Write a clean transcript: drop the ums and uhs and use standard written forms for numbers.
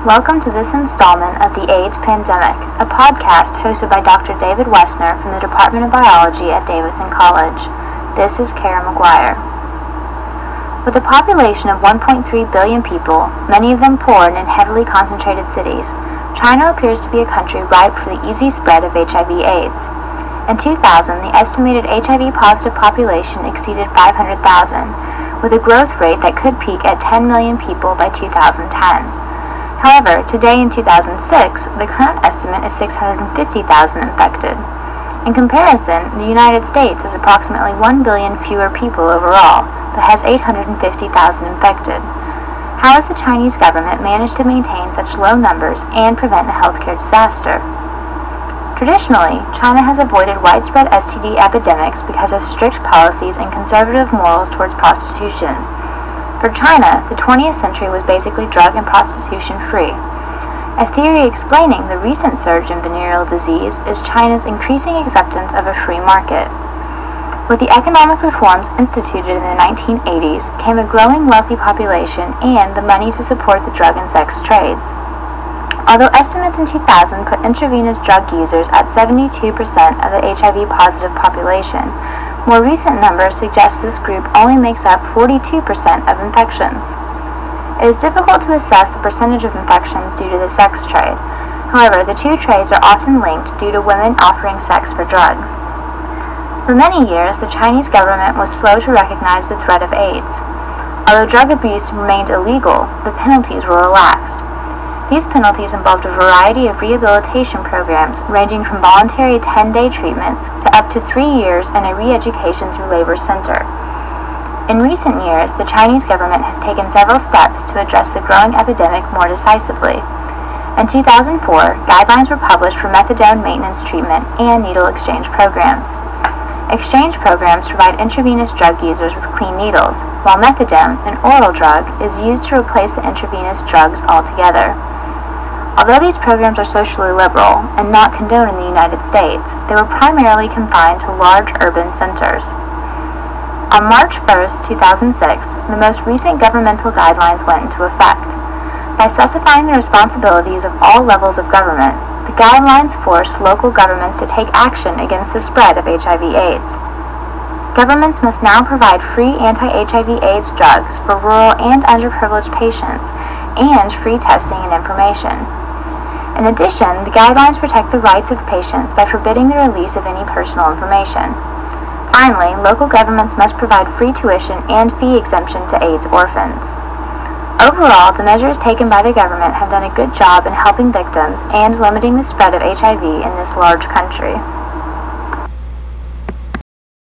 Welcome to this installment of the AIDS Pandemic, a podcast hosted by Dr. David Wessner from the Department of Biology at Davidson College. This is Kara McGuire. With a population of 1.3 billion people, many of them poor and in heavily concentrated cities, China appears to be a country ripe for the easy spread of HIV/AIDS. In 2000, the estimated HIV-positive population exceeded 500,000, with a growth rate that could peak at 10 million people by 2010. However, today in 2006, the current estimate is 650,000 infected. In comparison, the United States has approximately 1 billion fewer people overall, but has 850,000 infected. How has the Chinese government managed to maintain such low numbers and prevent a healthcare disaster? Traditionally, China has avoided widespread STD epidemics because of strict policies and conservative morals towards prostitution. For China, the 20th century was basically drug and prostitution free. A theory explaining the recent surge in venereal disease is China's increasing acceptance of a free market. With the economic reforms instituted in the 1980s came a growing wealthy population and the money to support the drug and sex trades. Although estimates in 2000 put intravenous drug users at 72% of the HIV-positive population, more recent numbers suggest this group only makes up 42% of infections. It is difficult to assess the percentage of infections due to the sex trade. However, the two trades are often linked due to women offering sex for drugs. For many years, the Chinese government was slow to recognize the threat of AIDS. Although drug abuse remained illegal, the penalties were relaxed. These penalties involved a variety of rehabilitation programs ranging from voluntary 10-day treatments to up to 3 years and a re-education through labor center. In recent years, the Chinese government has taken several steps to address the growing epidemic more decisively. In 2004, guidelines were published for methadone maintenance treatment and needle exchange programs. Exchange programs provide intravenous drug users with clean needles, while methadone, an oral drug, is used to replace the intravenous drugs altogether. Although these programs are socially liberal and not condoned in the United States, they were primarily confined to large urban centers. On March 1, 2006, the most recent governmental guidelines went into effect. By specifying the responsibilities of all levels of government, the guidelines force local governments to take action against the spread of HIV/AIDS. Governments must now provide free anti-HIV/AIDS drugs for rural and underprivileged patients and free testing and information. In addition, the guidelines protect the rights of patients by forbidding the release of any personal information. Finally, local governments must provide free tuition and fee exemption to AIDS orphans. Overall, the measures taken by the government have done a good job in helping victims and limiting the spread of HIV in this large country.